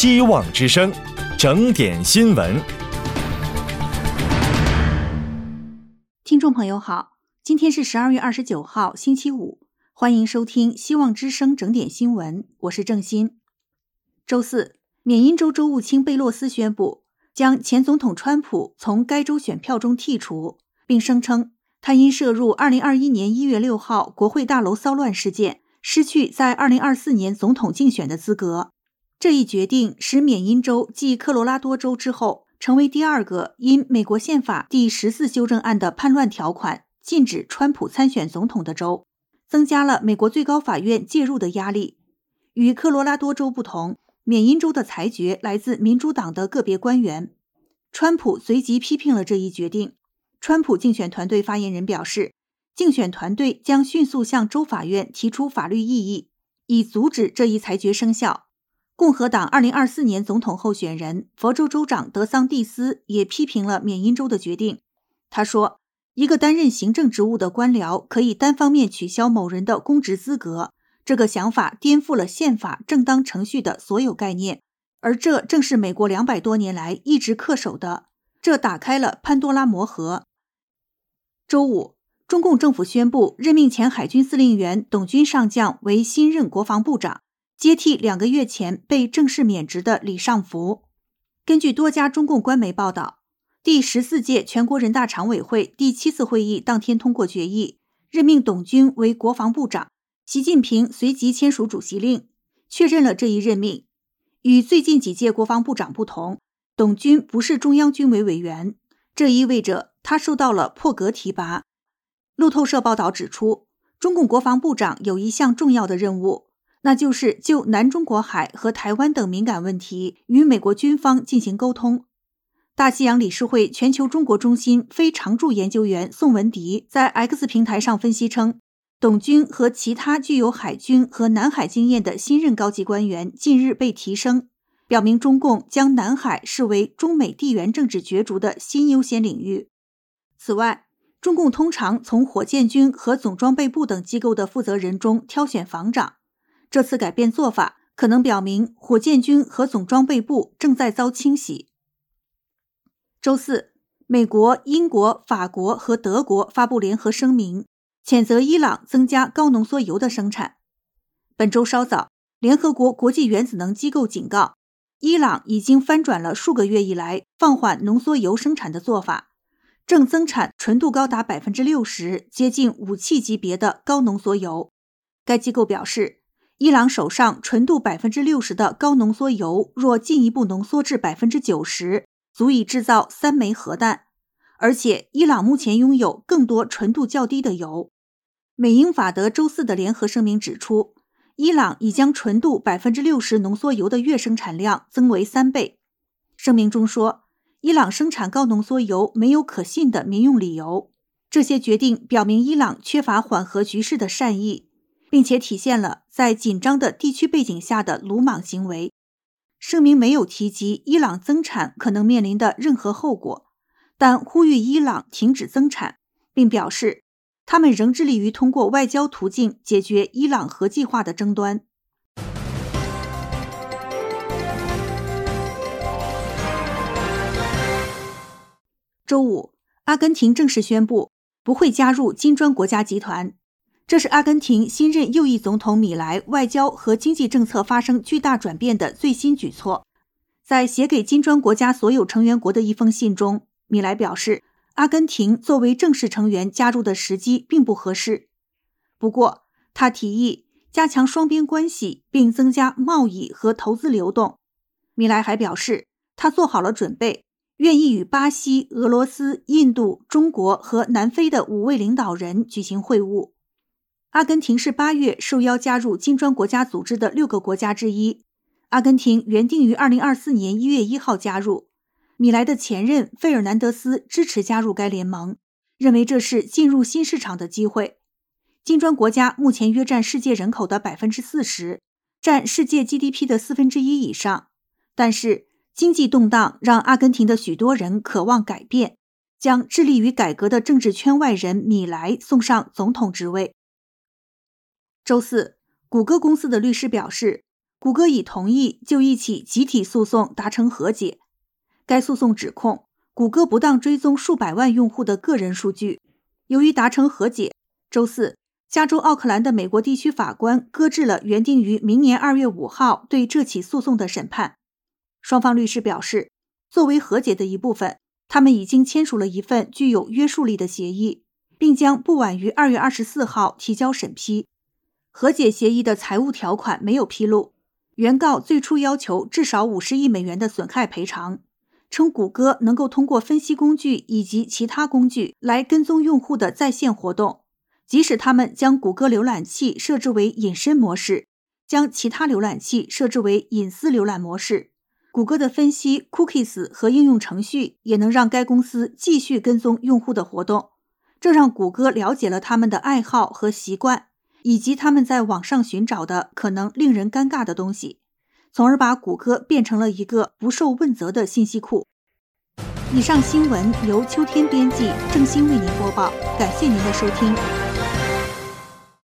希望之声，整点新闻。 听众朋友好，今天是12月29号，星期五，欢迎收听希望之声整点新闻，我是郑欣。周四，缅因州州务卿贝洛斯宣布将前总统川普从该州选票中剔除，并声称他因涉入2021年1月6号国会大楼骚乱事件，失去在2024年总统竞选的资格。这一决定使缅因州继科罗拉多州之后，成为第二个因美国宪法第14修正案的叛乱条款禁止川普参选总统的州，增加了美国最高法院介入的压力。与科罗拉多州不同，缅因州的裁决来自民主党的个别官员。川普随即批评了这一决定。川普竞选团队发言人表示，竞选团队将迅速向州法院提出法律异议，以阻止这一裁决生效。共和党2024年总统候选人佛州州长德桑蒂斯也批评了缅因州的决定。他说，一个担任行政职务的官僚可以单方面取消某人的公职资格，这个想法颠覆了宪法正当程序的所有概念，而这正是美国200多年来一直恪守的，这打开了潘多拉魔盒。周五，中共政府宣布任命前海军司令员董军上将为新任国防部长，接替2个月前被正式免职的李尚福。根据多家中共官媒报道，第14届全国人大常委会第7次会议当天通过决议，任命董军为国防部长。习近平随即签署主席令，确认了这一任命。与最近几届国防部长不同，董军不是中央军委委员，这意味着他受到了破格提拔。路透社报道指出，中共国防部长有一项重要的任务，那就是就南中国海和台湾等敏感问题与美国军方进行沟通。大西洋理事会全球中国中心非常驻研究员宋文迪在 X 平台上分析称，董军和其他具有海军和南海经验的新任高级官员近日被提升，表明中共将南海视为中美地缘政治角逐的新优先领域。此外，中共通常从火箭军和总装备部等机构的负责人中挑选防长，这次改变做法可能表明火箭军和总装备部正在遭清洗。周四，美国、英国、法国和德国发布联合声明，谴责伊朗增加高浓缩铀的生产。本周稍早，联合国国际原子能机构警告，伊朗已经翻转了数个月以来放缓浓缩铀生产的做法，正增产纯度高达 60%， 接近武器级别的高浓缩铀。该机构表示，伊朗手上纯度 60% 的高浓缩铀若进一步浓缩至 90%， 足以制造3枚核弹，而且伊朗目前拥有更多纯度较低的铀。美英法德周四的联合声明指出，伊朗已将纯度 60% 浓缩铀的月生产量增为3倍。声明中说，伊朗生产高浓缩铀没有可信的民用理由，这些决定表明伊朗缺乏缓和局势的善意，并且体现了在紧张的地区背景下的鲁莽行为。声明没有提及伊朗增产可能面临的任何后果，但呼吁伊朗停止增产，并表示他们仍致力于通过外交途径解决伊朗核计划的争端。周五，阿根廷正式宣布不会加入金砖国家集团。这是阿根廷新任右翼总统米莱外交和经济政策发生巨大转变的最新举措。在写给金砖国家所有成员国的一封信中，米莱表示，阿根廷作为正式成员加入的时机并不合适。不过，他提议加强双边关系并增加贸易和投资流动。米莱还表示，他做好了准备，愿意与巴西、俄罗斯、印度、中国和南非的5位领导人举行会晤。阿根廷是8月受邀加入金砖国家组织的6个国家之一。阿根廷原定于2024年1月1号加入。米莱的前任费尔南德斯支持加入该联盟，认为这是进入新市场的机会。金砖国家目前约占世界人口的 40%， 占世界 GDP 的1/4以上。但是经济动荡让阿根廷的许多人渴望改变，将致力于改革的政治圈外人米莱送上总统职位。周四，谷歌公司的律师表示， 谷歌已同意就一起集体诉讼达成和解。该诉讼指控谷歌不当追踪数百万用户的个人数据。由于达成和解，周四，加州奥克兰的美国地区法官搁置了原定于明年2月5号对这起诉讼的审判。双方律师表示，作为和解的一部分，他们已经签署了一份具有约束力的协议，并将不晚于2月24号提交审批。和解协议的财务条款没有披露，原告最初要求至少50亿美元的损害赔偿，称谷歌能够通过分析工具以及其他工具来跟踪用户的在线活动，即使他们将谷歌浏览器设置为隐身模式，将其他浏览器设置为隐私浏览模式，谷歌的分析 cookies 和应用程序也能让该公司继续跟踪用户的活动，这让谷歌了解了他们的爱好和习惯，以及他们在网上寻找的可能令人尴尬的东西，从而把谷歌变成了一个不受问责的信息库。以上新闻由秋天编辑，郑欣为您播报，感谢您的收听。